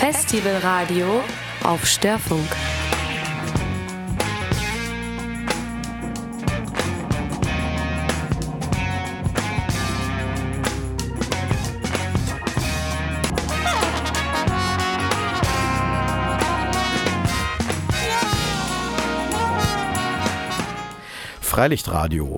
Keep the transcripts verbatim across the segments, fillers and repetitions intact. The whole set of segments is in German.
Festivalradio auf Störfunk. Freilichtradio.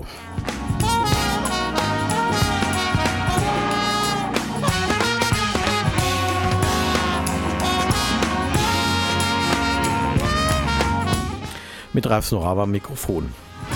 Mit Ralf Snorava am Mikrofon.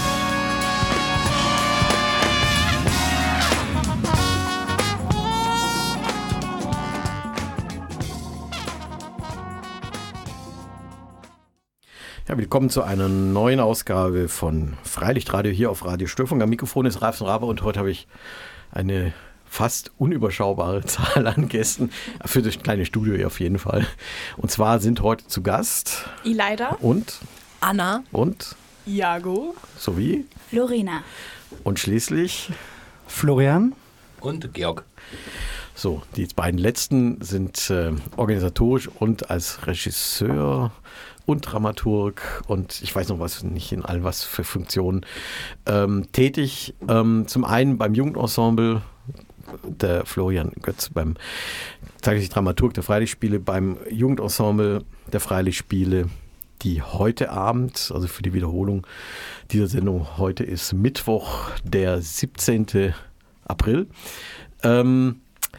Ja, willkommen zu einer neuen Ausgabe von Freilichtradio hier auf Radio Störfunk. Am Mikrofon ist Ralf Snorava und heute habe ich eine fast unüberschaubare Zahl an Gästen, für das kleine Studio hier auf jeden Fall. Und zwar sind heute zu Gast Ileida und Anna und Iago sowie Lorena und schließlich Florian und Georg. So, die beiden letzten sind äh, organisatorisch und als Regisseur und Dramaturg und ich weiß noch was, nicht in allen was für Funktionen ähm, tätig. Ähm, zum einen beim Jugendensemble, der Florian Götz beim tatsächlich Dramaturg der Freilichtspiele, beim Jugendensemble der Freilichtspiele, die heute Abend, also für die Wiederholung dieser Sendung, heute ist Mittwoch, der siebzehnten April, ähm,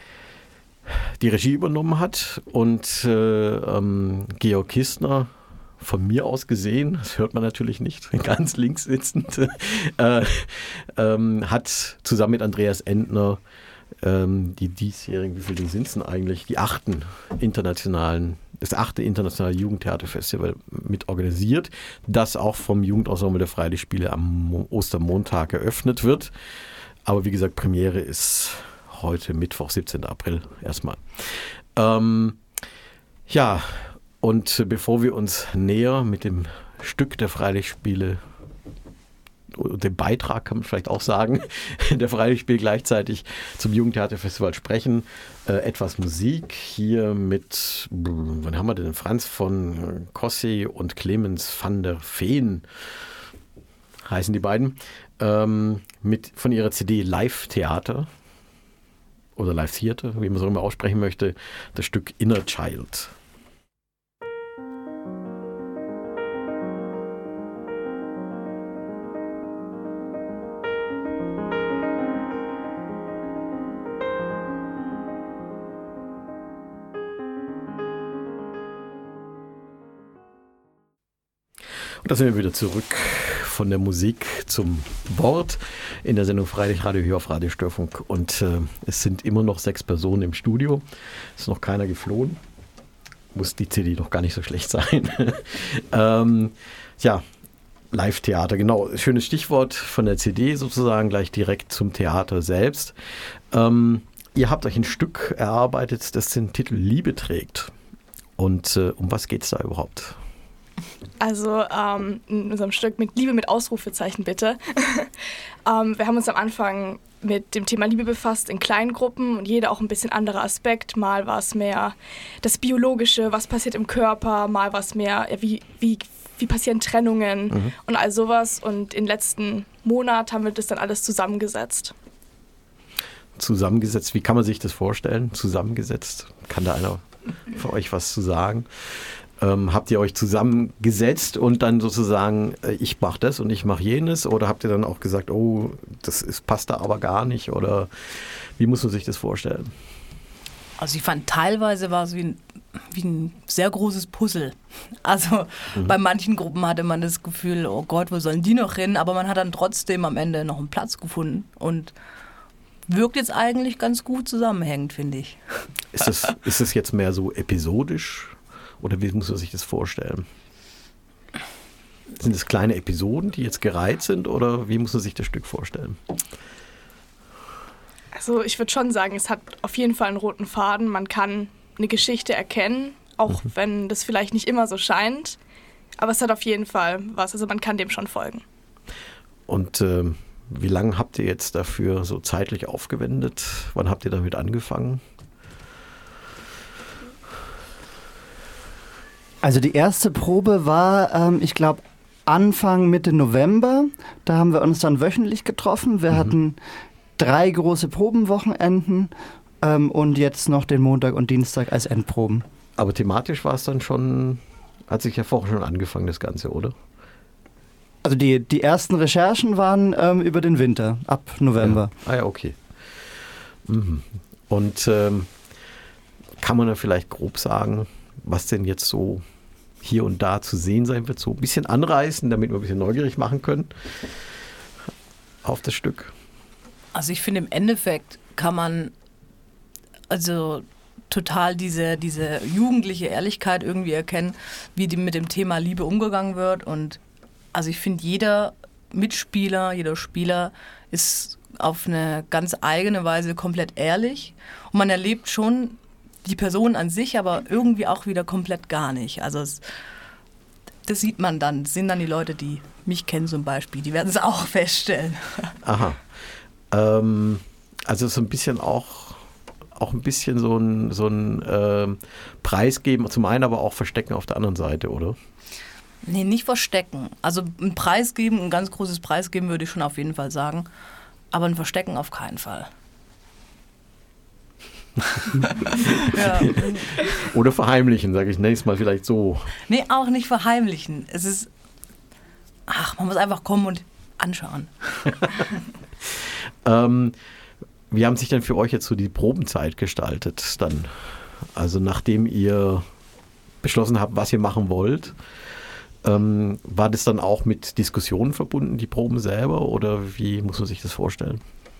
die Regie übernommen hat und äh, ähm, Georg Kistner, von mir aus gesehen, das hört man natürlich nicht, ganz links sitzend, äh, ähm, hat zusammen mit Andreas Endner ähm, die diesjährigen, wie viele sind es denn eigentlich, die achten internationalen, das achte internationale Jugendtheaterfestival mit organisiert, das auch vom Jugendensemble der Freilichtspiele am Ostermontag eröffnet wird. Aber wie gesagt, Premiere ist heute Mittwoch, siebzehnten April erstmal. Ähm, ja, und bevor wir uns näher mit dem Stück der Freilichtspiele, dem Beitrag kann man vielleicht auch sagen, der Freilichtspiele gleichzeitig zum Jugendtheaterfestival sprechen, äh, etwas Musik hier mit, wann haben wir denn, Franz von Cossey und Clemens van der Veen, heißen die beiden, ähm, mit, von ihrer C D Live Theater oder Live Theater, wie man es auch immer aussprechen möchte, das Stück Inner Child. Und da sind wir wieder zurück von der Musik zum Wort in der Sendung Freilichtradio hier auf Radio Störfunk. Und äh, es sind immer noch sechs Personen im Studio. Es ist noch keiner geflohen. Muss die C D doch gar nicht so schlecht sein. ähm, ja, Live-Theater, genau. Schönes Stichwort von der C D sozusagen, gleich direkt zum Theater selbst. Ähm, ihr habt euch ein Stück erarbeitet, das den Titel Liebe trägt. Und äh, um was geht es da überhaupt? Also ähm, in unserem Stück mit Liebe mit Ausrufezeichen bitte. ähm, wir haben uns am Anfang mit dem Thema Liebe befasst in kleinen Gruppen und jeder auch ein bisschen anderer Aspekt. Mal war es mehr das Biologische, was passiert im Körper, mal war es mehr, ja, wie, wie, wie passieren Trennungen mhm. und all sowas. Und im letzten Monat haben wir das dann alles zusammengesetzt. Zusammengesetzt, wie kann man sich das vorstellen? Zusammengesetzt? Kann da einer für euch was zu sagen? Ähm, habt ihr euch zusammengesetzt und dann sozusagen, äh, ich mache das und ich mache jenes? Oder habt ihr dann auch gesagt, oh, das ist, passt da aber gar nicht? Oder wie muss man sich das vorstellen? Also ich fand, teilweise war es wie ein, wie ein sehr großes Puzzle. Also mhm. bei manchen Gruppen hatte man das Gefühl, oh Gott, wo sollen die noch hin? Aber man hat dann trotzdem am Ende noch einen Platz gefunden und wirkt jetzt eigentlich ganz gut zusammenhängend, finde ich. Ist es, ist es jetzt mehr so episodisch? Oder wie muss man sich das vorstellen? Sind es kleine Episoden, die jetzt gereiht sind? Oder wie muss man sich das Stück vorstellen? Also ich würde schon sagen, es hat auf jeden Fall einen roten Faden. Man kann eine Geschichte erkennen, auch mhm. wenn das vielleicht nicht immer so scheint. Aber es hat auf jeden Fall was. Also man kann dem schon folgen. Und äh, wie lange habt ihr jetzt dafür so zeitlich aufgewendet? Wann habt ihr damit angefangen? Also die erste Probe war, ähm, ich glaube, Anfang, Mitte November. Da haben wir uns dann wöchentlich getroffen. Wir mhm. hatten drei große Probenwochenenden ähm, und jetzt noch den Montag und Dienstag als Endproben. Aber thematisch war es dann schon, hat sich ja vorher schon angefangen, das Ganze, oder? Also die, die ersten Recherchen waren ähm, über den Winter, ab November. Ja. Ah ja, okay. Mhm. Und ähm, kann man da vielleicht grob sagen, was denn jetzt so hier und da zu sehen sein wird? So ein bisschen anreißen, damit wir ein bisschen neugierig machen können auf das Stück. Also ich finde, im Endeffekt kann man also total diese, diese jugendliche Ehrlichkeit irgendwie erkennen, wie die mit dem Thema Liebe umgegangen wird. Und also ich finde, jeder Mitspieler, jeder Spieler ist auf eine ganz eigene Weise komplett ehrlich. Und man erlebt schon die Person an sich, aber irgendwie auch wieder komplett gar nicht. Also es, das sieht man dann. Das sind dann die Leute, die mich kennen zum Beispiel. Die werden es auch feststellen. Aha. Ähm, also so ein bisschen auch, auch ein bisschen so ein, so ein äh, Preis geben, zum einen aber auch verstecken auf der anderen Seite, oder? Nee, nicht verstecken. Also ein Preis geben, ein ganz großes Preis geben würde ich schon auf jeden Fall sagen. Aber ein Verstecken auf keinen Fall. Ja. Oder verheimlichen, sage ich nächstes Mal vielleicht so. Nee, auch nicht verheimlichen. Es ist, ach, man muss einfach kommen und anschauen. ähm, wie haben sich denn für euch jetzt so die Probenzeit gestaltet dann? Also nachdem ihr beschlossen habt, was ihr machen wollt, ähm, war das dann auch mit Diskussionen verbunden, die Proben selber, oder wie muss man sich das vorstellen?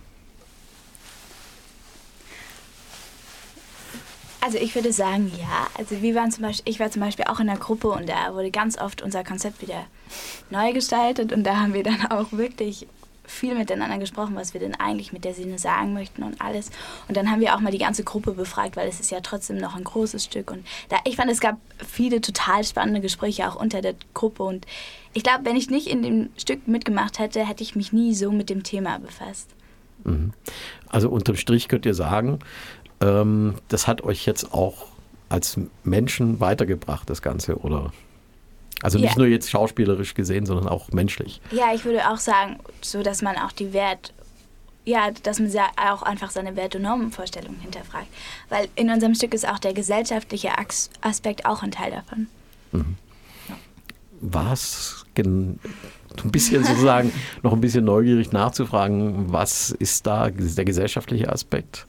Also ich würde sagen, ja. Also wir waren zum Beispiel, ich war zum Beispiel auch in der Gruppe und da wurde ganz oft unser Konzept wieder neu gestaltet und da haben wir dann auch wirklich viel miteinander gesprochen, was wir denn eigentlich mit der Szene sagen möchten und alles. Und dann haben wir auch mal die ganze Gruppe befragt, weil es ist ja trotzdem noch ein großes Stück. Und da, ich fand, es gab viele total spannende Gespräche auch unter der Gruppe. Und ich glaube, wenn ich nicht in dem Stück mitgemacht hätte, hätte ich mich nie so mit dem Thema befasst. Also unterm Strich könnt ihr sagen, ähm, das hat euch jetzt auch als Menschen weitergebracht, das Ganze, oder? Also nicht ja. nur jetzt schauspielerisch gesehen, sondern auch menschlich. Ja, ich würde auch sagen, so dass man auch die Wert, ja, dass man auch einfach seine Wert- und Normenvorstellungen hinterfragt. Weil in unserem Stück ist auch der gesellschaftliche Aspekt auch ein Teil davon. Mhm. Ja. Was, ein bisschen sozusagen, noch ein bisschen neugierig nachzufragen, was ist da der gesellschaftliche Aspekt?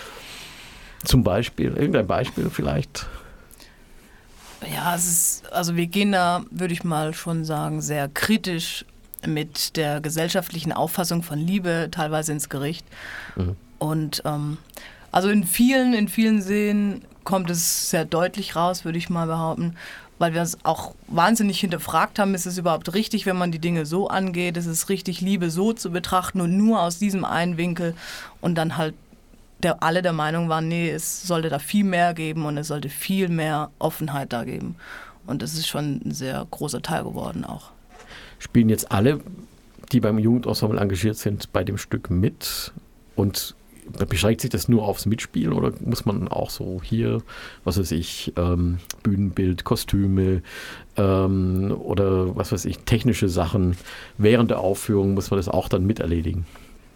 Zum Beispiel, irgendein Beispiel vielleicht? Ja, es ist, also wir gehen da, würde ich mal schon sagen, sehr kritisch mit der gesellschaftlichen Auffassung von Liebe teilweise ins Gericht. Mhm. Und ähm, also in vielen, in vielen Szenen kommt es sehr deutlich raus, würde ich mal behaupten, weil wir uns auch wahnsinnig hinterfragt haben, ist es überhaupt richtig, wenn man die Dinge so angeht, ist es richtig, Liebe so zu betrachten und nur aus diesem einen Winkel und dann halt Der, alle der Meinung waren, nee, es sollte da viel mehr geben und es sollte viel mehr Offenheit da geben. Und das ist schon ein sehr großer Teil geworden auch. Spielen jetzt alle, die beim Jugendensemble engagiert sind, bei dem Stück mit? Und beschränkt sich das nur aufs Mitspielen oder muss man auch so hier, was weiß ich, ähm, Bühnenbild, Kostüme ähm, oder was weiß ich, technische Sachen während der Aufführung, muss man das auch dann miterledigen?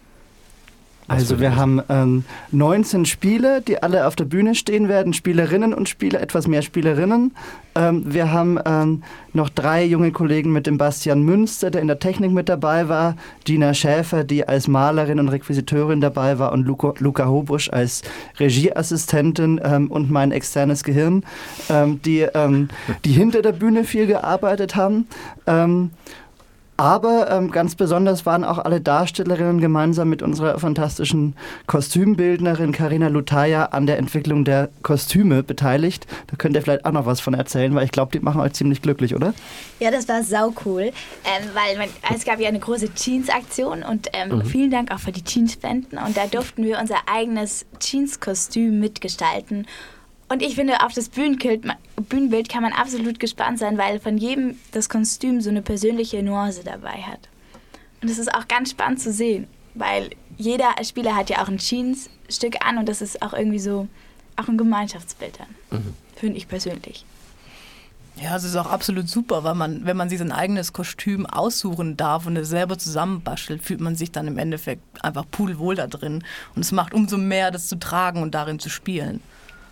Also wir haben ähm, neunzehn Spiele, die alle auf der Bühne stehen werden, Spielerinnen und Spieler, etwas mehr Spielerinnen. Ähm, wir haben ähm, noch drei junge Kollegen mit dem Bastian Münster, der in der Technik mit dabei war, Gina Schäfer, die als Malerin und Requisiteurin dabei war und Luca, Luca Hobusch als Regieassistentin ähm, und mein externes Gehirn, ähm, die, ähm, die hinter der Bühne viel gearbeitet haben. Ähm, Aber ähm, ganz besonders waren auch alle Darstellerinnen gemeinsam mit unserer fantastischen Kostümbildnerin Carina Lutaya an der Entwicklung der Kostüme beteiligt. Da könnt ihr vielleicht auch noch was von erzählen, weil ich glaube, die machen euch ziemlich glücklich, oder? Ja, das war sau cool, ähm, weil man, es gab ja eine große Jeans-Aktion und ähm, mhm. vielen Dank auch für die Jeans-Spenden. Und da durften wir unser eigenes Jeans-Kostüm mitgestalten. Und ich finde, auf das Bühnenbild, Bühnenbild kann man absolut gespannt sein, weil von jedem das Kostüm so eine persönliche Nuance dabei hat. Und das ist auch ganz spannend zu sehen, weil jeder Spieler hat ja auch ein Jeans-Stück an und das ist auch irgendwie so auch ein Gemeinschaftsbild dann, mhm. finde ich persönlich. Ja, es ist auch absolut super, weil man, wenn man sich sein eigenes Kostüm aussuchen darf und es selber zusammenbastelt, fühlt man sich dann im Endeffekt einfach pudelwohl da drin. Und es macht umso mehr, das zu tragen und darin zu spielen.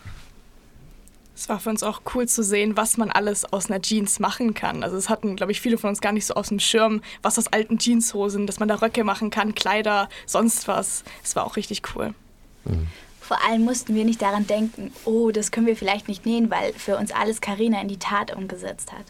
Es war für uns auch cool zu sehen, was man alles aus einer Jeans machen kann. Also es hatten, glaube ich, viele von uns gar nicht so aus dem Schirm, was aus alten Jeanshosen, dass man da Röcke machen kann, Kleider, sonst was. Es war auch richtig cool. Mhm. Vor allem mussten wir nicht daran denken, oh, das können wir vielleicht nicht nähen, weil für uns alles Carina in die Tat umgesetzt hat.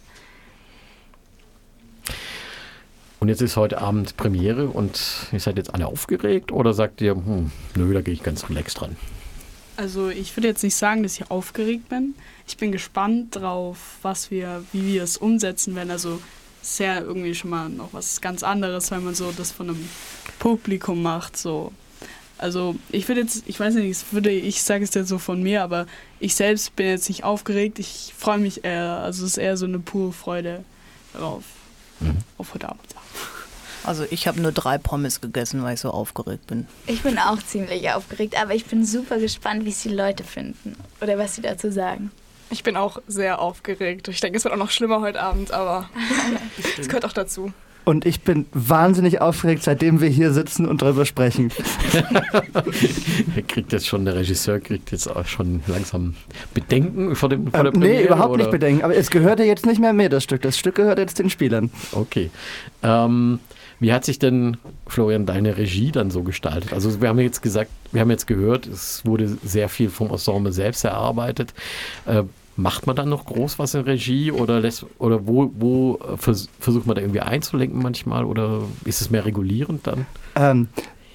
Und jetzt ist heute Abend Premiere und ihr seid jetzt alle aufgeregt oder sagt ihr, hm, nö, da gehe ich ganz relaxed dran? Also ich würde jetzt nicht sagen, dass ich aufgeregt bin. Ich bin gespannt drauf, was wir, wie wir es umsetzen werden. Also es ist ja irgendwie schon mal noch was ganz anderes, wenn man so das von einem Publikum macht, so. Also ich würde jetzt, ich weiß nicht, ich, würde, ich sage es jetzt so von mir, aber ich selbst bin jetzt nicht aufgeregt. Ich freue mich eher, also es ist eher so eine pure Freude darauf, mhm. auf heute Abend. Also ich habe nur drei Pommes gegessen, weil ich so aufgeregt bin. Ich bin auch ziemlich aufgeregt, aber ich bin super gespannt, wie es die Leute finden oder was sie dazu sagen. Ich bin auch sehr aufgeregt. Ich denke, es wird auch noch schlimmer heute Abend, aber es gehört auch dazu. Und ich bin wahnsinnig aufgeregt, seitdem wir hier sitzen und darüber sprechen. Er kriegt jetzt schon, der Regisseur kriegt jetzt auch schon langsam Bedenken vor, dem, vor der ähm, Premiere? Nee, überhaupt oder? nicht Bedenken. Aber es gehört ja jetzt nicht mehr mir, das Stück. Das Stück gehört jetzt den Spielern. Okay. Ähm, wie hat sich denn, Florian, deine Regie dann so gestaltet? Also wir haben jetzt gesagt, wir haben jetzt gehört, es wurde sehr viel vom Ensemble selbst erarbeitet. Äh, Macht man dann noch groß was in Regie oder lässt, oder wo, wo vers- versucht man da irgendwie einzulenken manchmal oder ist es mehr regulierend dann? Ähm,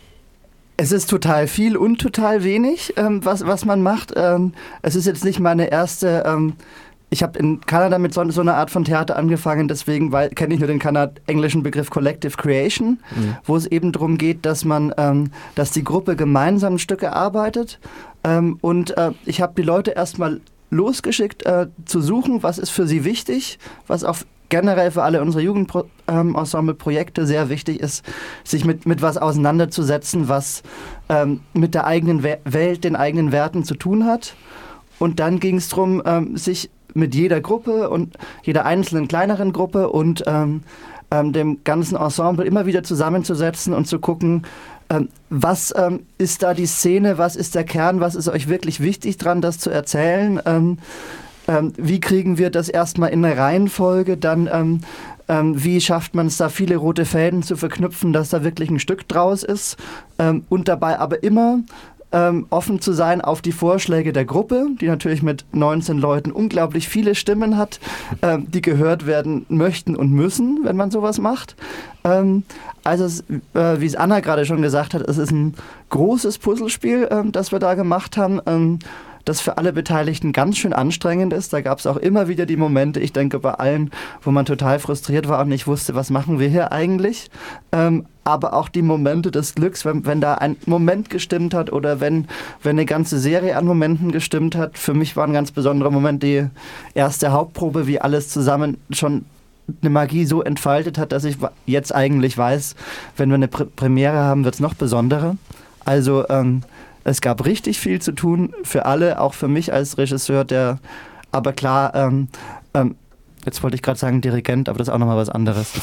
es ist total viel und total wenig, ähm, was, was man macht. Ähm, es ist jetzt nicht meine erste, ähm, ich habe in Kanada mit so, so einer Art von Theater angefangen, deswegen kenne ich nur den kanad- englischen Begriff Collective Creation, mhm. wo es eben darum geht, dass man, ähm, dass die Gruppe gemeinsam Stücke arbeitet ähm, und äh, ich habe die Leute erstmal losgeschickt, äh, zu suchen, was ist für sie wichtig, was auch generell für alle unsere Jugendensemble-Projekte sehr wichtig ist, sich mit, mit was auseinanderzusetzen, was ähm, mit der eigenen We- Welt, den eigenen Werten zu tun hat. Und dann ging es darum, ähm, sich mit jeder Gruppe und jeder einzelnen kleineren Gruppe und ähm, ähm, dem ganzen Ensemble immer wieder zusammenzusetzen und zu gucken, ähm, was ähm, ist da die Szene, was ist der Kern, was ist euch wirklich wichtig dran, das zu erzählen, ähm, ähm, wie kriegen wir das erstmal in eine Reihenfolge, dann ähm, ähm, wie schafft man es da viele rote Fäden zu verknüpfen, dass da wirklich ein Stück draus ist ähm, und dabei aber immer Ähm, offen zu sein auf die Vorschläge der Gruppe, die natürlich mit neunzehn Leuten unglaublich viele Stimmen hat, ähm, die gehört werden möchten und müssen, wenn man sowas macht. Ähm, also es, äh, wie es Anna gerade schon gesagt hat, es ist ein großes Puzzlespiel, ähm, das wir da gemacht haben, ähm, das für alle Beteiligten ganz schön anstrengend ist. Da gab es auch immer wieder die Momente, ich denke bei allen, wo man total frustriert war und nicht wusste, was machen wir hier eigentlich. Ähm, aber auch die Momente des Glücks, wenn, wenn da ein Moment gestimmt hat oder wenn, wenn eine ganze Serie an Momenten gestimmt hat. Für mich war ein ganz besonderer Moment die erste Hauptprobe, wie alles zusammen schon eine Magie so entfaltet hat, dass ich jetzt eigentlich weiß, wenn wir eine Pr- Premiere haben, wird es noch besonderer. Also ähm, es gab richtig viel zu tun für alle, auch für mich als Regisseur, der aber klar, ähm, ähm, jetzt wollte ich gerade sagen Dirigent, aber das ist auch nochmal was anderes.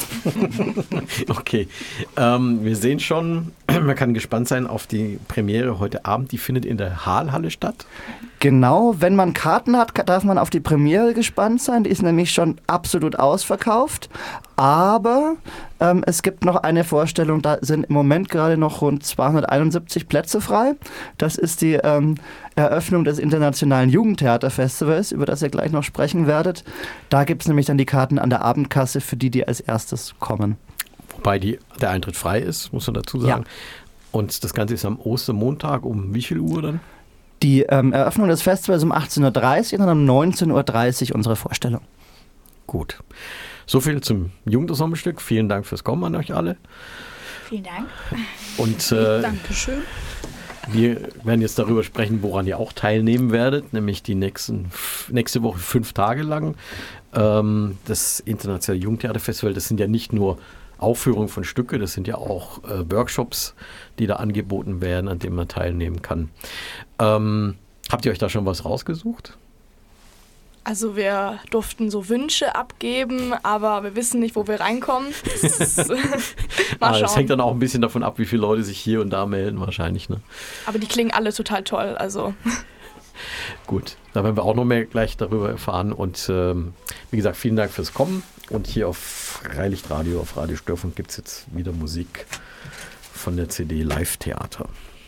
Okay, ähm, wir sehen schon, man kann gespannt sein auf die Premiere heute Abend, die findet in der Haalhalle statt. Genau, wenn man Karten hat, darf man auf die Premiere gespannt sein. Die ist nämlich schon absolut ausverkauft. Aber ähm, es gibt noch eine Vorstellung, da sind im Moment gerade noch rund zweihunderteinundsiebzig Plätze frei. Das ist die ähm, Eröffnung des Internationalen Jugendtheaterfestivals, über das ihr gleich noch sprechen werdet. Da gibt es nämlich dann die Karten an der Abendkasse für die, die als erstes kommen. Wobei die, der Eintritt frei ist, muss man dazu sagen. Ja. Und das Ganze ist am Ostermontag um wie viel Uhr dann? Die ähm, Eröffnung des Festivals um achtzehn Uhr dreißig und dann um neunzehn Uhr dreißig unsere Vorstellung. Gut. So viel zum Jugendensemblestück. Vielen Dank fürs Kommen an euch alle. Vielen Dank. Und äh, Dankeschön. wir werden jetzt darüber sprechen, woran ihr auch teilnehmen werdet, nämlich die nächsten, nächste Woche fünf Tage lang. Ähm, das Internationale Jugendtheaterfestival, das sind ja nicht nur Aufführungen von Stücke, das sind ja auch äh, Workshops, die da angeboten werden, an denen man teilnehmen kann. Ähm, habt ihr euch da schon was rausgesucht? Also wir durften so Wünsche abgeben, aber wir wissen nicht, wo wir reinkommen. Das ist, mal ah, schauen. Das hängt dann auch ein bisschen davon ab, wie viele Leute sich hier und da melden wahrscheinlich. Ne? Aber die klingen alle total toll. Also. Gut, da werden wir auch noch mehr gleich darüber erfahren. Und ähm, wie gesagt, vielen Dank fürs Kommen. Und hier auf Freilichtradio, auf Radio Störfunk gibt es jetzt wieder Musik von der C D Live-Theater.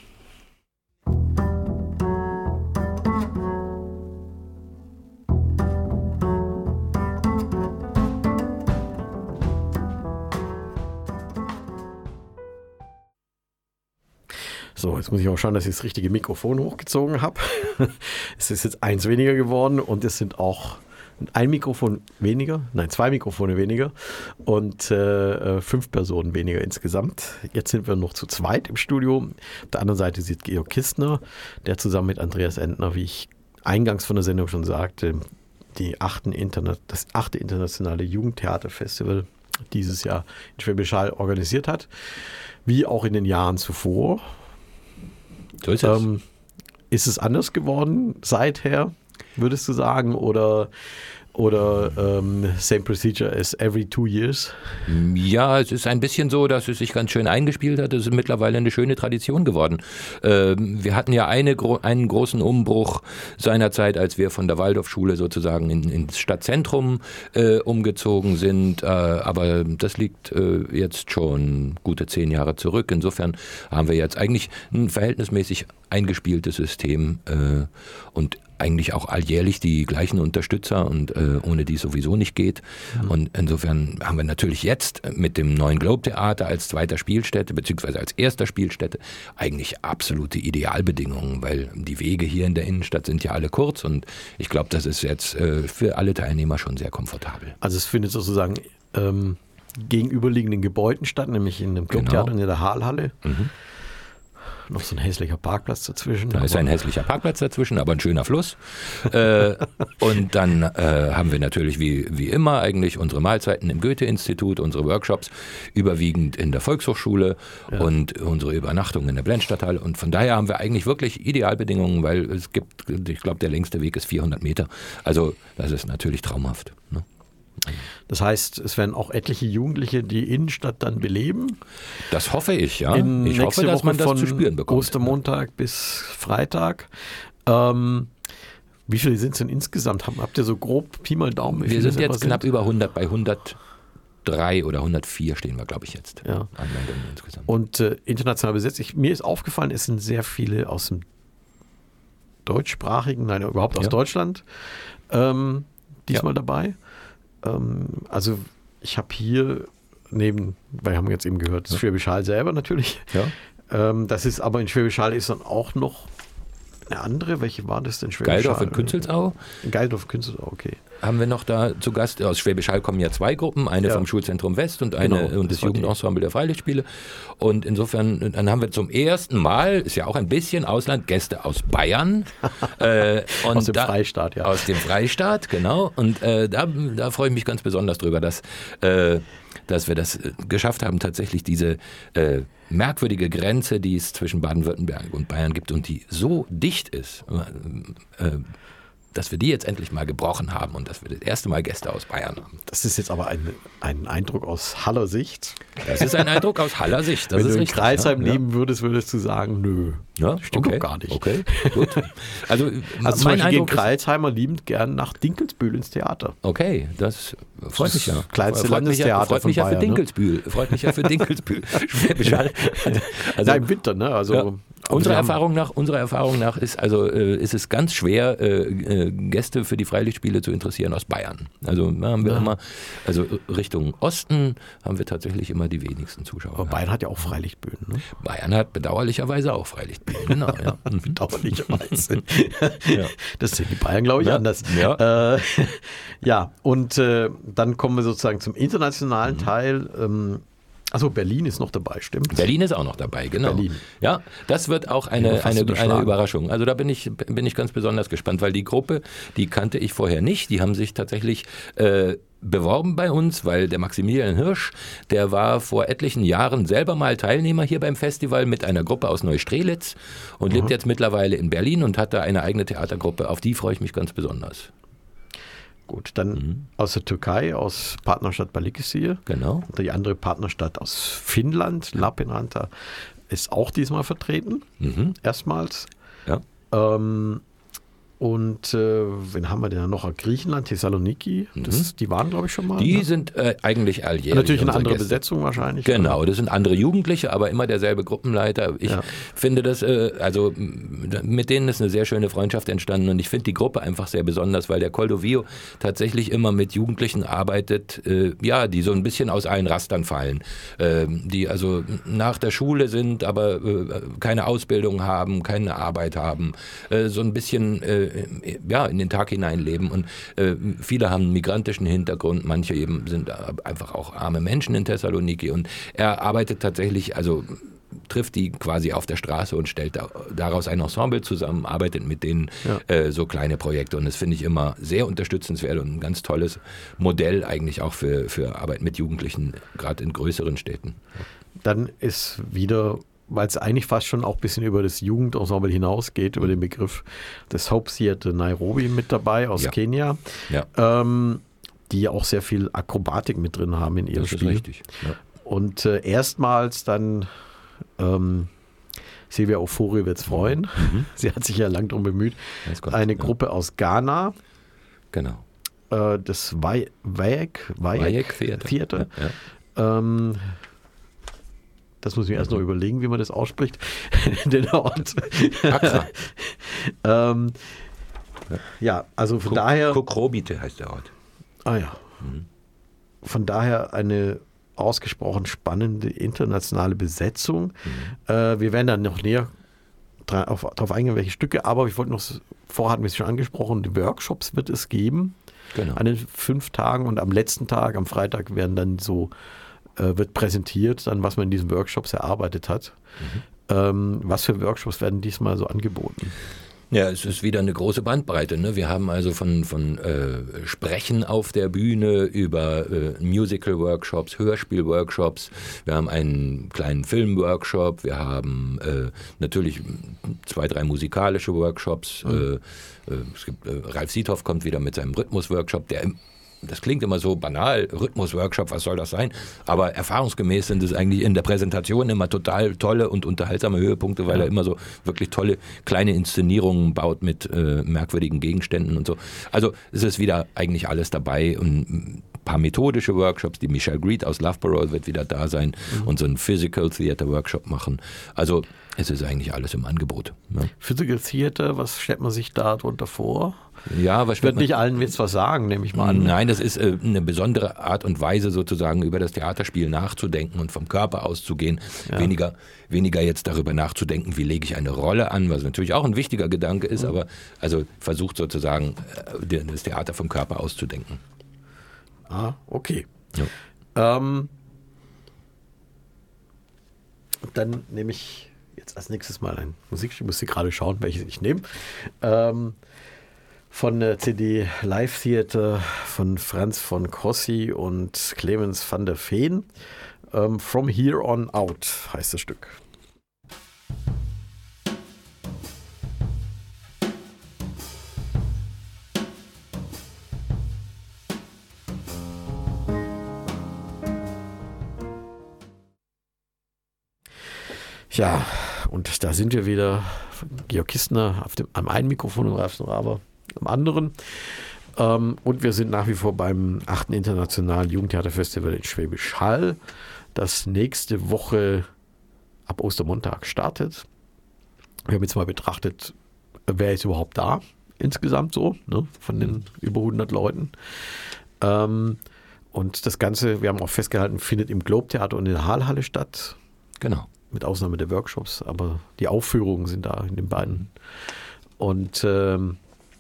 So, jetzt muss ich auch schauen, dass ich das richtige Mikrofon hochgezogen habe. Es ist jetzt eins weniger geworden und es sind auch ein Mikrofon weniger, nein, zwei Mikrofone weniger und äh, fünf Personen weniger insgesamt. Jetzt sind wir noch zu zweit im Studio. Auf der anderen Seite sitzt Georg Kistner, der zusammen mit Andreas Entner, wie ich eingangs von der Sendung schon sagte, die achten Interna- das achte internationale Jugendtheaterfestival dieses Jahr in Schwäbisch Hall organisiert hat, wie auch in den Jahren zuvor. So ist es. Ähm, ist es anders geworden seither, würdest du sagen, oder, oder ähm, same procedure as every two years? Ja, es ist ein bisschen so, dass es sich ganz schön eingespielt hat. Es ist mittlerweile eine schöne Tradition geworden. Ähm, wir hatten ja eine, einen großen Umbruch seinerzeit, als wir von der Waldorfschule sozusagen in, ins Stadtzentrum äh, umgezogen sind. Äh, aber das liegt äh, jetzt schon gute zehn Jahre zurück. Insofern haben wir jetzt eigentlich ein verhältnismäßig eingespieltes System äh, und eigentlich auch alljährlich die gleichen Unterstützer und äh, ohne die es sowieso nicht geht. Mhm. Und insofern haben wir natürlich jetzt mit dem neuen Globe-Theater als zweiter Spielstätte beziehungsweise als erster Spielstätte eigentlich absolute Idealbedingungen, weil die Wege hier in der Innenstadt sind ja alle kurz und ich glaube, das ist jetzt äh, für alle Teilnehmer schon sehr komfortabel. Also es findet sozusagen ähm, gegenüberliegenden Gebäuden statt, nämlich in dem Globe-Theater genau. in der Hallhalle. Mhm. Noch so ein hässlicher Parkplatz dazwischen. Da ist ein hässlicher Parkplatz dazwischen, aber ein schöner Fluss. äh, und dann äh, haben wir natürlich wie, wie immer eigentlich unsere Mahlzeiten im Goethe-Institut, unsere Workshops überwiegend in der Volkshochschule ja. und unsere Übernachtung in der Blendstadthalle. Und von daher haben wir eigentlich wirklich Idealbedingungen, weil es gibt, ich glaube, der längste Weg ist vierhundert Meter. Also das ist natürlich traumhaft. Ne? Das heißt, es werden auch etliche Jugendliche die Innenstadt dann beleben? Das hoffe ich, ja. In ich hoffe, dass man das von zu spüren bekommt. Ostermontag bis Freitag. Ähm, wie viele sind es denn insgesamt? Habt ihr so grob Pi mal Daumen? Wir sind jetzt knapp sind? über hundert, bei hundertdrei oder hundertvier stehen wir, glaube ich, jetzt. Ja. Anmeldungen insgesamt. Und äh, international besetzt. Ich, mir ist aufgefallen, es sind sehr viele aus dem deutschsprachigen, nein, überhaupt aus ja. Deutschland ähm, diesmal ja. dabei. Also ich habe hier neben, wir haben jetzt eben gehört, das ja. Schwäbisch Hall selber natürlich. Ja. Das ist aber in Schwäbisch Hall ist dann auch noch eine andere. Welche war das denn? Schwäbisch Geildorf und Künzelsau. Geildorf und Künzelsau, okay. Haben wir noch da zu Gast, aus Schwäbisch Hall kommen ja zwei Gruppen, eine ja. vom Schulzentrum West und eine genau, und das, das Jugendensemble der Freilichtspiele. Und insofern, dann haben wir zum ersten Mal, ist ja auch ein bisschen Ausland, Gäste aus Bayern. äh, und aus dem da, Freistaat, ja. Aus dem Freistaat, genau. Und äh, da, da freue ich mich ganz besonders drüber, dass, äh, dass wir das geschafft haben, tatsächlich diese äh, merkwürdige Grenze, die es zwischen Baden-Württemberg und Bayern gibt und die so dicht ist, äh, dass wir die jetzt endlich mal gebrochen haben und dass wir das erste Mal Gäste aus Bayern haben. Das ist jetzt aber ein, ein Eindruck aus Haller Sicht. Das ist ein Eindruck aus Haller Sicht. Das Wenn ist du in richtig, Kreilsheim ja. leben würdest, würdest du sagen, nö, ja, stimmt okay. doch gar nicht. Okay, gut. Also, also zum mein Beispiel gehen Eindruck Kreilsheimer liebend gern nach Dinkelsbühl ins Theater. Okay, das freut mich ja. Das kleinste freut Landestheater mich ja, freut von mich ja Bayern, für Dinkelsbühl. Ne? Freut mich ja für Dinkelsbühl. also, ja, im Winter, ne? Also ja. Unsere Erfahrung nach, unserer Erfahrung nach ist, also, äh, ist es ganz schwer, äh, äh, Gäste für die Freilichtspiele zu interessieren aus Bayern. Also da haben wir ja. immer, also Richtung Osten haben wir tatsächlich immer die wenigsten Zuschauer. Aber Bayern hat ja auch Freilichtbühnen. Ne? Bayern hat bedauerlicherweise auch Freilichtbühnen, genau. Ja. bedauerlicherweise. ja. Das sehen die Bayern, glaube ich, ja. anders. Ja, äh, ja. und äh, dann kommen wir sozusagen zum internationalen mhm. Teil. Ähm, Achso, Berlin ist noch dabei, stimmt? Berlin ist auch noch dabei, genau. Berlin. Ja, das wird auch eine, eine, eine Überraschung. Also da bin ich, bin ich ganz besonders gespannt, weil die Gruppe, die kannte ich vorher nicht. Die haben sich tatsächlich äh, beworben bei uns, weil der Maximilian Hirsch, der war vor etlichen Jahren selber mal Teilnehmer hier beim Festival mit einer Gruppe aus Neustrelitz und mhm. lebt jetzt mittlerweile in Berlin und hat da eine eigene Theatergruppe. Auf die freue ich mich ganz besonders. Gut, dann mhm. aus der Türkei, aus Partnerstadt Balıkesir. Genau. Und die andere Partnerstadt aus Finnland, Lappeenranta, ist auch diesmal vertreten. Mhm. Erstmals. Ja. Ähm, Und äh, wen haben wir denn noch? Griechenland, Thessaloniki, das, mhm. die waren, glaube ich, schon mal. Die ne? sind äh, eigentlich alljährlich. Natürlich eine andere Gäste. Besetzung wahrscheinlich. Genau, oder? das sind andere Jugendliche, aber immer derselbe Gruppenleiter. Ich ja. finde das, äh, also mit denen ist eine sehr schöne Freundschaft entstanden und ich finde die Gruppe einfach sehr besonders, weil der Coldovio tatsächlich immer mit Jugendlichen arbeitet, äh, ja, die so ein bisschen aus allen Rastern fallen. Äh, die also nach der Schule sind, aber äh, keine Ausbildung haben, keine Arbeit haben, äh, so ein bisschen äh, ja, in den Tag hineinleben und äh, viele haben einen migrantischen Hintergrund, manche eben sind einfach auch arme Menschen in Thessaloniki und er arbeitet tatsächlich, also trifft die quasi auf der Straße und stellt da, daraus ein Ensemble zusammen, arbeitet mit denen ja. äh, so kleine Projekte und das finde ich immer sehr unterstützenswert und ein ganz tolles Modell eigentlich auch für, für Arbeit mit Jugendlichen, gerade in größeren Städten. Dann ist wieder, weil es eigentlich fast schon auch ein bisschen über das Jugendensemble hinausgeht, über den Begriff des Hope Theatre Nairobi mit dabei aus ja. Kenia, ja. ähm, die auch sehr viel Akrobatik mit drin haben in ihrem das Spiel. Ist richtig. Ja. Und äh, erstmals dann ähm, Silvia Ofori wird es freuen. Mhm. Sie hat sich ja lang darum bemüht. Kommt, eine ja. Gruppe aus Ghana. Genau. Äh, das Wayek Theater. Theater. Ja, ja. Ähm, Das muss ich mir erst noch überlegen, wie man das ausspricht. Den Ort. Accra. ähm, ja, also von Kuk- daher. Kukrobite heißt der Ort. Ah ja. Mhm. Von daher eine ausgesprochen spannende internationale Besetzung. Mhm. Äh, wir werden dann noch näher darauf eingehen, welche Stücke, aber ich wollte noch, vorher hatten wir es schon angesprochen, die Workshops wird es geben. Genau. An den fünf Tagen und am letzten Tag, am Freitag, werden dann so wird präsentiert, dann was man in diesen Workshops erarbeitet hat. Mhm. Ähm, was für Workshops werden diesmal so angeboten? Ja, es ist wieder eine große Bandbreite. Ne? Wir haben also von, von äh, Sprechen auf der Bühne über äh, Musical-Workshops, Hörspiel-Workshops. Wir haben einen kleinen Film-Workshop. Wir haben äh, natürlich zwei, drei musikalische Workshops. Mhm. Äh, äh, es gibt, äh, Ralf Siethoff kommt wieder mit seinem Rhythmus-Workshop, der im Das klingt immer so banal, Rhythmus-Workshop, was soll das sein? Aber erfahrungsgemäß sind es eigentlich in der Präsentation immer total tolle und unterhaltsame Höhepunkte, weil ja. er immer so wirklich tolle kleine Inszenierungen baut mit äh, merkwürdigen Gegenständen und so. Also es ist wieder eigentlich alles dabei und ein paar methodische Workshops, die Michelle Greed aus Loughborough wird wieder da sein mhm. und so einen Physical Theater Workshop machen. Also es ist eigentlich alles im Angebot. Ne? Physical Theater, was stellt man sich da drunter vor? Ja, was wird nicht allen jetzt was sagen, nehme ich mal an. Nein, das ist äh, eine besondere Art und Weise sozusagen über das Theaterspiel nachzudenken und vom Körper auszugehen. Ja. Weniger, weniger jetzt darüber nachzudenken, wie lege ich eine Rolle an, was natürlich auch ein wichtiger Gedanke ist, mhm. aber also versucht sozusagen äh, das Theater vom Körper auszudenken. Ah, okay. Ja. Ähm, dann nehme ich jetzt als nächstes mal ein Musikstück. Ich muss hier gerade schauen, welches ich nehme. Ähm, von der C D Live Theater von Franz von Crossi und Clemens van der Veen. Ähm, From Here On Out heißt das Stück. Ja, und da sind wir wieder. Georg Kistner auf dem, am einen Mikrofon und Ralf Raber am anderen. Ähm, und wir sind nach wie vor beim achten Internationalen Jugendtheaterfestival in Schwäbisch Hall, das nächste Woche ab Ostermontag startet. Wir haben jetzt mal betrachtet, wer ist überhaupt da insgesamt so, ne, von den über hundert Leuten. Ähm, und das Ganze, wir haben auch festgehalten, findet im Globe-Theater und in der Hallhalle statt. Genau. Mit Ausnahme der Workshops, aber die Aufführungen sind da in den beiden. Und ähm,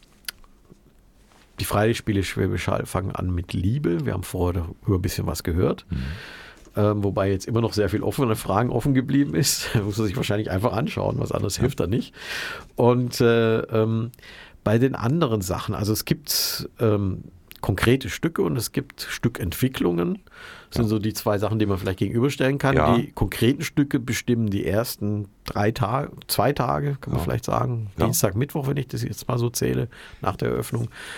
die Freilichtspiele Schwäbisch Hall fangen an mit Liebe. Wir haben vorher darüber ein bisschen was gehört. Mhm. Ähm, wobei jetzt immer noch sehr viel offene Fragen offen geblieben ist. Da muss man sich wahrscheinlich einfach anschauen, was anderes hilft da nicht. Und äh, ähm, bei den anderen Sachen, also es gibt ähm, konkrete Stücke und es gibt Stückentwicklungen. Das sind so die zwei Sachen, die man vielleicht gegenüberstellen kann. Ja. Die konkreten Stücke bestimmen die ersten drei Tage, zwei Tage, kann man ja. vielleicht sagen. Ja. Dienstag, Mittwoch, wenn ich das jetzt mal so zähle, nach der Eröffnung.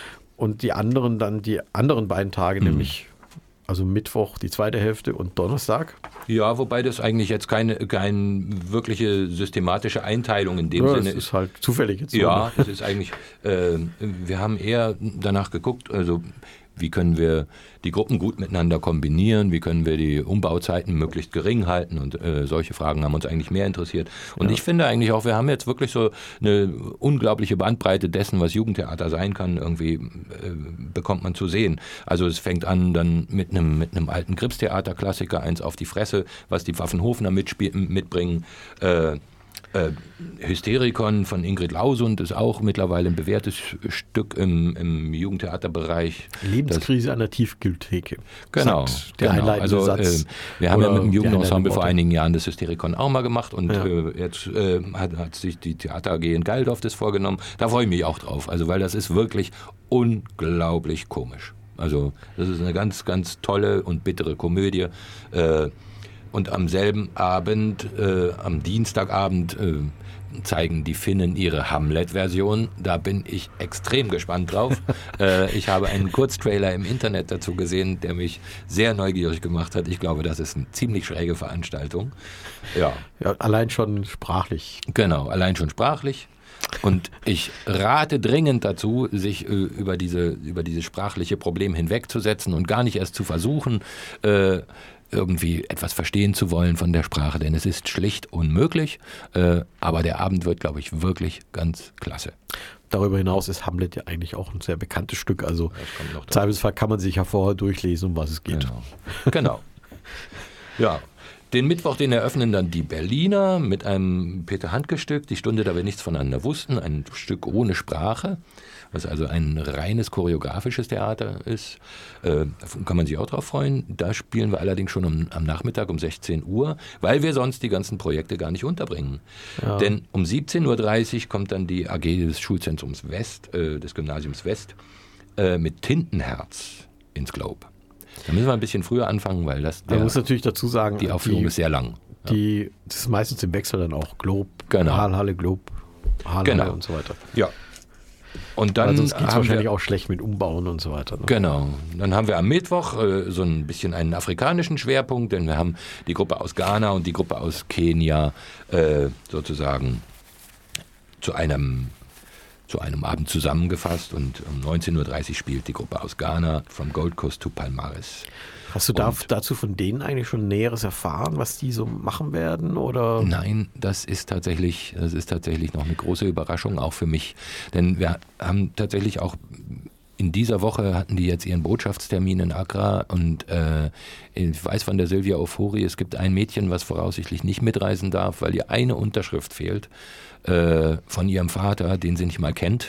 und die anderen dann die anderen beiden Tage, mhm. nämlich also Mittwoch die zweite Hälfte und Donnerstag. Ja, wobei das eigentlich jetzt keine, keine wirkliche systematische Einteilung in dem ja, Sinne ist. Es ist halt zufällig jetzt. Ja, es ist eigentlich, äh, wir haben eher danach geguckt, also wie können wir die Gruppen gut miteinander kombinieren, wie können wir die Umbauzeiten möglichst gering halten und äh, solche Fragen haben uns eigentlich mehr interessiert. Und ja. ich finde eigentlich auch, wir haben jetzt wirklich so eine unglaubliche Bandbreite dessen, was Jugendtheater sein kann, irgendwie äh, bekommt man zu sehen. Also es fängt an dann mit einem mit einem alten Gripstheater-Klassiker, eins auf die Fresse, was die Pfaffenhofener mitbringen, äh, Äh, Hysterikon von Ingrid Lausund ist auch mittlerweile ein bewährtes Stück im, im Jugendtheaterbereich. Lebenskrise an der Tiefkühltheke. Genau, der genau. Also Satz. Äh, wir haben ja mit dem Jugendensemble vor einigen Jahren das Hysterikon auch mal gemacht und ja. äh, jetzt äh, hat, hat sich die Theater A G in Geildorf das vorgenommen. Da freue ich mich auch drauf, also weil das ist wirklich unglaublich komisch. Also das ist eine ganz, ganz tolle und bittere Komödie. Äh, Und am selben Abend, äh, am Dienstagabend, äh, zeigen die Finnen ihre Hamlet-Version. Da bin ich extrem gespannt drauf. äh, ich habe einen Kurztrailer im Internet dazu gesehen, der mich sehr neugierig gemacht hat. Ich glaube, das ist eine ziemlich schräge Veranstaltung. Ja, ja allein schon sprachlich. Genau, allein schon sprachlich. Und ich rate dringend dazu, sich äh, über, diese, über dieses sprachliche Problem hinwegzusetzen und gar nicht erst zu versuchen, äh, irgendwie etwas verstehen zu wollen von der Sprache, denn es ist schlicht unmöglich, äh, aber der Abend wird, glaube ich, wirklich ganz klasse. Darüber hinaus ist Hamlet ja eigentlich auch ein sehr bekanntes Stück, also im Zweifelsfall kann man sich ja vorher durchlesen, um was es geht. Genau. genau. Ja. Den Mittwoch, den eröffnen dann die Berliner mit einem Peter Handke-Stück, die Stunde, da wir nichts voneinander wussten, ein Stück ohne Sprache, was also ein reines choreografisches Theater ist. Äh, da kann man sich auch drauf freuen. Da spielen wir allerdings schon um, am Nachmittag um sechzehn Uhr, weil wir sonst die ganzen Projekte gar nicht unterbringen. Ja. Denn um siebzehn Uhr dreißig kommt dann die A G des Schulzentrums West, äh, des Gymnasiums West, äh, mit Tintenherz ins Globe. Da müssen wir ein bisschen früher anfangen, weil das der, man muss natürlich dazu sagen, die Aufführung die, ist sehr lang. Die, das ist meistens im Wechsel dann auch Globe, genau. Halle, Globe, Halle genau. und so weiter. Ja. Und dann Weil sonst geht es wahrscheinlich wir, auch schlecht mit Umbauen und so weiter. Ne? Genau. Dann haben wir am Mittwoch äh, so ein bisschen einen afrikanischen Schwerpunkt, denn wir haben die Gruppe aus Ghana und die Gruppe aus Kenia äh, sozusagen zu einem zu einem Abend zusammengefasst und um neunzehn Uhr dreißig spielt die Gruppe aus Ghana From Gold Coast to Palmares. Hast du da, dazu von denen eigentlich schon Näheres erfahren, was die so machen werden? Oder? Nein, das ist tatsächlich, das ist tatsächlich noch eine große Überraschung, auch für mich. Denn wir haben tatsächlich auch in dieser Woche hatten die jetzt ihren Botschaftstermin in Accra und äh, ich weiß von der Silvia Ofori, es gibt ein Mädchen, was voraussichtlich nicht mitreisen darf, weil ihr eine Unterschrift fehlt äh, von ihrem Vater, den sie nicht mal kennt.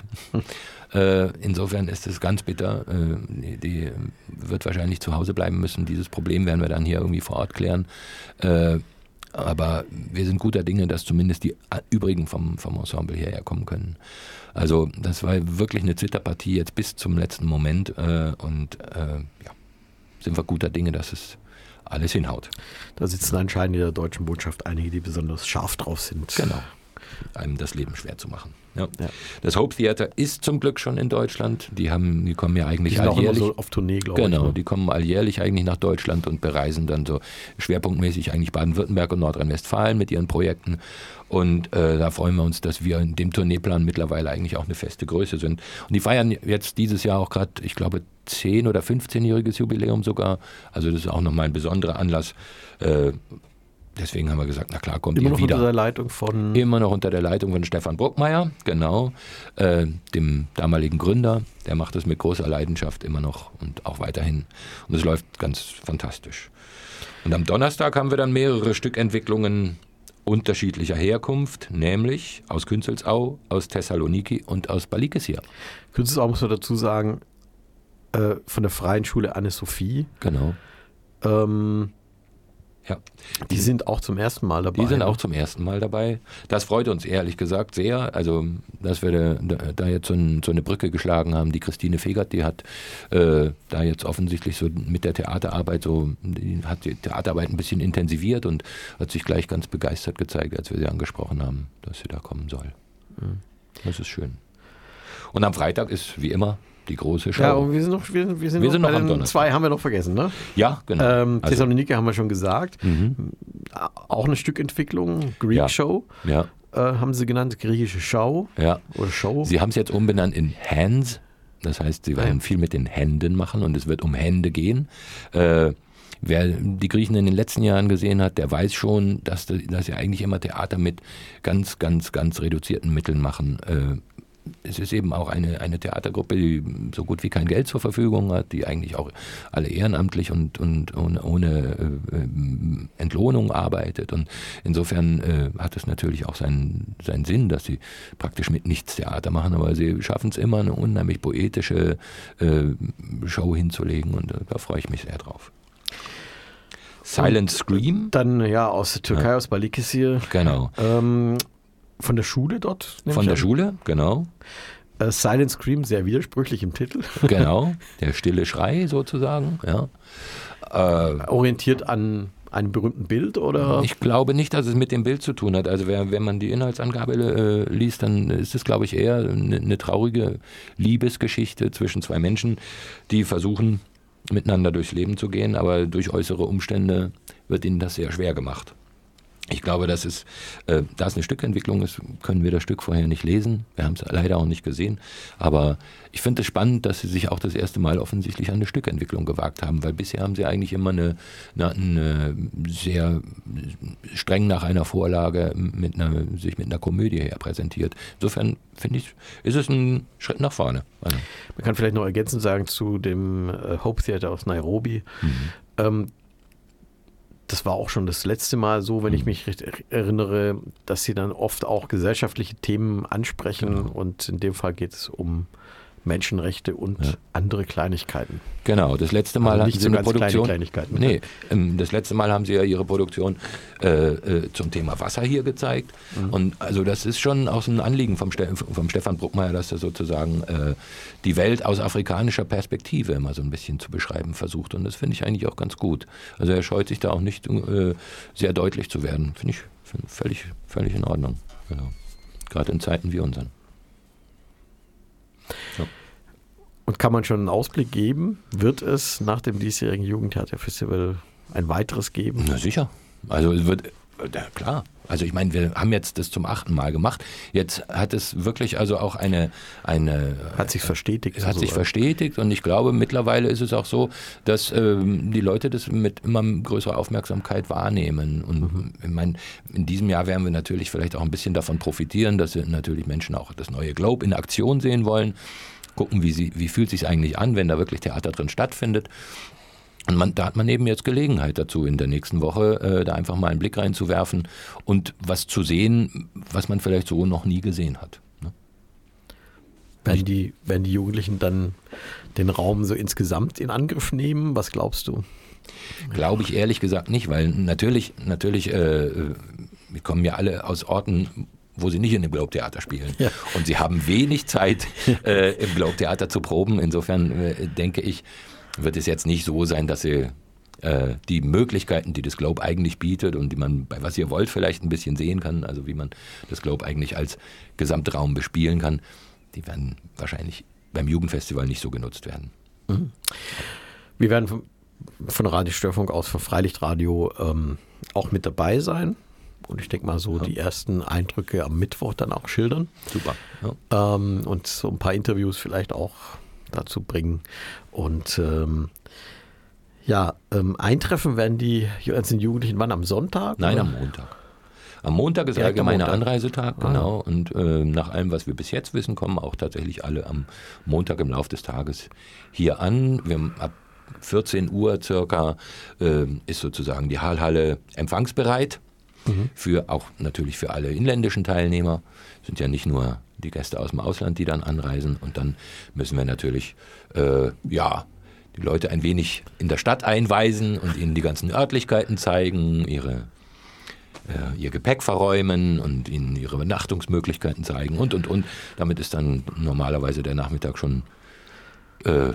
Äh, insofern ist es ganz bitter. Äh, die, die wird wahrscheinlich zu Hause bleiben müssen. Dieses Problem werden wir dann hier irgendwie vor Ort klären. Äh, aber wir sind guter Dinge, dass zumindest die übrigen vom, vom Ensemble hierher kommen können. Also das war wirklich eine Zitterpartie jetzt bis zum letzten Moment äh, und äh, ja, sind wir guter Dinge, dass es alles hinhaut. Da sitzen anscheinend in der deutschen Botschaft einige, die besonders scharf drauf sind. Genau, einem das Leben schwer zu machen. Ja. Ja. Das Hope Theater ist zum Glück schon in Deutschland. Die haben, die kommen ja eigentlich die sind alljährlich. Auch immer so auf Tournee, glaube genau, ich. Genau, die kommen alljährlich eigentlich nach Deutschland und bereisen dann so schwerpunktmäßig eigentlich Baden-Württemberg und Nordrhein-Westfalen mit ihren Projekten. Und äh, da freuen wir uns, dass wir in dem Tourneeplan mittlerweile eigentlich auch eine feste Größe sind. Und die feiern jetzt dieses Jahr auch gerade, ich glaube, zehn- oder fünfzehnjähriges Jubiläum sogar. Also das ist auch nochmal ein besonderer Anlass. Äh, Deswegen haben wir gesagt, na klar, kommt Immer ihr noch wieder. unter der Leitung von... Immer noch unter der Leitung von Stefan Bruckmeier, genau, äh, dem damaligen Gründer. Der macht das mit großer Leidenschaft immer noch und auch weiterhin. Und es läuft ganz fantastisch. Und am Donnerstag haben wir dann mehrere Stückentwicklungen unterschiedlicher Herkunft, nämlich aus Künzelsau, aus Thessaloniki und aus Balikesir. Künzelsau muss man dazu sagen, äh, von der Freien Schule Anne-Sophie. Genau. Ähm... Ja. Die sind auch zum ersten Mal dabei. Die sind auch zum ersten Mal dabei. Das freut uns ehrlich gesagt sehr. Also, dass wir da, da jetzt so, ein, so eine Brücke geschlagen haben. Die Christine Fegert, die hat äh, da jetzt offensichtlich so mit der Theaterarbeit so, die hat die Theaterarbeit ein bisschen intensiviert und hat sich gleich ganz begeistert gezeigt, als wir sie angesprochen haben, dass sie da kommen soll. Das ist schön. Und am Freitag ist wie immer die große Show. Ja, und wir sind noch, wir, wir sind wir noch sind bei noch am den Donnerstag. Zwei haben wir noch vergessen, ne? Ja, genau. Ähm, Also- Thessaloniki haben wir schon gesagt. Mhm. Auch eine Stückentwicklung, Greek Ja. Show, Ja, äh, haben sie genannt, griechische Show ja. oder Show. Sie haben es jetzt umbenannt in Hands. Das heißt, sie werden Ja. viel mit den Händen machen und es wird um Hände gehen. Äh, wer die Griechen in den letzten Jahren gesehen hat, der weiß schon, dass, dass sie eigentlich immer Theater mit ganz, ganz, ganz reduzierten Mitteln machen. Äh, es ist eben auch eine, eine Theatergruppe, die so gut wie kein Geld zur Verfügung hat, die eigentlich auch alle ehrenamtlich und, und ohne, ohne äh, Entlohnung arbeitet. Und insofern äh, hat es natürlich auch seinen, seinen Sinn, dass sie praktisch mit nichts Theater machen, aber sie schaffen es immer, eine unheimlich poetische äh, Show hinzulegen und äh, da freue ich mich sehr drauf. Silent Scream, Dann ja aus der Türkei, Ja. aus Balıkesir. genau. Ähm, von der Schule dort. nehme Von ich der an. Schule, genau. Äh, Silent Scream, sehr widersprüchlich im Titel. Genau, der stille Schrei sozusagen. Ja. Äh, Orientiert an einem berühmten Bild oder? ich glaube nicht, dass es mit dem Bild zu tun hat. Also wer, wenn man die Inhaltsangabe äh, liest, dann ist es, glaube ich, eher eine, eine traurige Liebesgeschichte zwischen zwei Menschen, die versuchen, miteinander durchs Leben zu gehen, aber durch äußere Umstände wird ihnen das sehr schwer gemacht. Ich glaube, dass es, äh, da es eine Stückentwicklung ist, können wir das Stück vorher nicht lesen. Wir haben es leider auch nicht gesehen. Aber ich finde es spannend, dass sie sich auch das erste Mal offensichtlich an eine Stückentwicklung gewagt haben, weil bisher haben sie eigentlich immer eine, eine, eine sehr streng nach einer Vorlage mit einer, sich mit einer Komödie her präsentiert. Insofern finde ich, ist es ein Schritt nach vorne. Also, Man kann vielleicht noch ergänzend sagen zu dem äh, Hope Theater aus Nairobi. mhm. Ähm, das war auch schon das letzte Mal so, wenn ich mich recht erinnere, dass sie dann oft auch gesellschaftliche Themen ansprechen Genau. und in dem Fall geht es um Menschenrechte und Ja. andere Kleinigkeiten. Genau, das letzte Mal Also hatten nicht sie so eine ganz kleine Produktion. Kleinigkeiten. Nee, ähm, das letzte Mal haben sie ja ihre Produktion äh, äh, zum Thema Wasser hier gezeigt. Mhm. Und also das ist schon auch so ein Anliegen vom, Ste vom Stefan Bruckmeier, dass er sozusagen äh, die Welt aus afrikanischer Perspektive immer so ein bisschen zu beschreiben versucht. Und das finde ich eigentlich auch ganz gut. Also er scheut sich da auch nicht äh, sehr deutlich zu werden. Finde ich find völlig, völlig in Ordnung. Genau. Gerade in Zeiten wie unseren. Ja. Und kann man schon einen Ausblick geben? Wird es nach dem diesjährigen Jugendtheaterfestival ein weiteres geben? Na sicher. Also es wird, ja, klar. Also ich meine, wir haben jetzt das zum achten Mal gemacht. Jetzt hat es wirklich also auch eine... eine Hat sich verstetigt. Es hat sich sozusagen. verstetigt und ich glaube, mittlerweile ist es auch so, dass ähm, die Leute das mit immer größerer Aufmerksamkeit wahrnehmen. Und Mhm. ich meine, in diesem Jahr werden wir natürlich vielleicht auch ein bisschen davon profitieren, dass natürlich Menschen auch das neue Globe in Aktion sehen wollen. Gucken, wie, sie, wie fühlt es sich eigentlich an, wenn da wirklich Theater drin stattfindet. Und man, da hat man eben jetzt Gelegenheit dazu, in der nächsten Woche äh, da einfach mal einen Blick reinzuwerfen und was zu sehen, was man vielleicht so noch nie gesehen hat. Ne? Werden die, werden die Jugendlichen dann den Raum so insgesamt in Angriff nehmen? Was glaubst du? Glaube ich ehrlich gesagt nicht, weil natürlich, natürlich, äh, wir kommen ja alle aus Orten, wo sie nicht in dem Globe-Theater spielen. Ja. Und sie haben wenig Zeit, äh, im Globe-Theater zu proben. Insofern äh, denke ich, wird es jetzt nicht so sein, dass sie äh, die Möglichkeiten, die das Globe eigentlich bietet und die man bei Was ihr wollt vielleicht ein bisschen sehen kann, also wie man das Globe eigentlich als Gesamtraum bespielen kann, die werden wahrscheinlich beim Jugendfestival nicht so genutzt werden. Mhm. Wir werden von, von Radio Störfunk aus, von Freilichtradio ähm, auch mit dabei sein. Und ich denke mal so Ja. die ersten Eindrücke am Mittwoch dann auch schildern. Super. Ja. Ähm, und so ein paar Interviews vielleicht auch dazu bringen. Und ähm, ja, ähm, eintreffen werden die ganzen Jugendlichen wann? Am Sonntag? Nein, oder? am Montag. Am Montag ist Direkt am allgemeiner Montag. Anreisetag, Ah. genau. Und äh, nach allem, was wir bis jetzt wissen, kommen auch tatsächlich alle am Montag im Laufe des Tages hier an. Wir haben ab vierzehn Uhr circa äh, ist sozusagen die Hallhalle empfangsbereit. Mhm. Für auch natürlich für alle inländischen Teilnehmer. Sind ja nicht nur die Gäste aus dem Ausland, die dann anreisen. Und dann müssen wir natürlich äh, ja, die Leute ein wenig in der Stadt einweisen und ihnen die ganzen Örtlichkeiten zeigen, ihre, äh, ihr Gepäck verräumen und ihnen ihre Übernachtungsmöglichkeiten zeigen und, und, und. Damit ist dann normalerweise der Nachmittag schon... Äh, ja,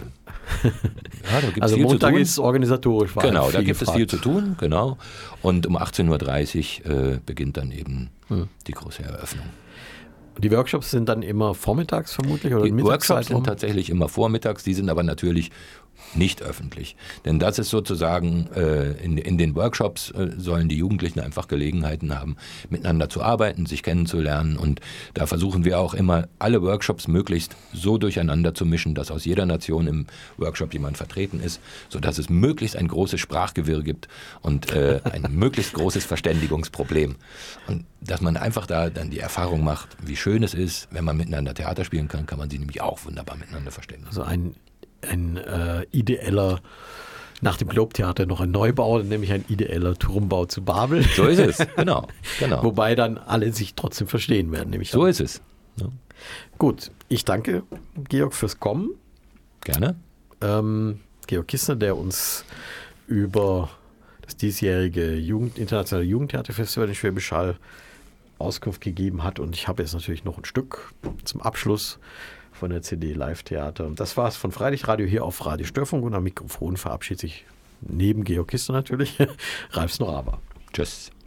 da gibt's Also viel Montag zu tun. ist organisatorisch. war Genau, viel da gibt gefragt. es viel zu tun, genau. Und um achtzehn Uhr dreißig äh, beginnt dann eben Hm. die große Eröffnung. Die Workshops sind dann immer vormittags vermutlich oder Die Mittagszeit? Workshops sind tatsächlich immer vormittags, die sind aber natürlich nicht öffentlich. Denn das ist sozusagen, äh, in, in den Workshops äh, sollen die Jugendlichen einfach Gelegenheiten haben, miteinander zu arbeiten, sich kennenzulernen. Und da versuchen wir auch immer, alle Workshops möglichst so durcheinander zu mischen, dass aus jeder Nation im Workshop jemand vertreten ist, sodass es möglichst ein großes Sprachgewirr gibt und äh, ein möglichst großes Verständigungsproblem. Und dass man einfach da dann die Erfahrung macht, wie schön es ist, wenn man miteinander Theater spielen kann, kann man sich nämlich auch wunderbar miteinander verständigen. Also ein ein äh, ideeller, nach dem Globetheater noch ein Neubau, nämlich ein ideeller Turmbau zu Babel. So ist es, genau. genau. Wobei dann alle sich trotzdem verstehen werden. Nämlich so ist es. Ja. Gut, ich danke Georg fürs Kommen. Gerne. Ähm, Georg Kissner, der uns über das diesjährige Jugend, internationale Jugendtheaterfestival in Schwäbisch Hall Auskunft gegeben hat. Und ich habe jetzt natürlich noch ein Stück zum Abschluss von der C D Live-Theater. Und das war es von Freilichtradio hier auf Radio Störfunk. Und am Mikrofon verabschiedet sich neben Georg Kissner natürlich Ralf Snoraba. Tschüss.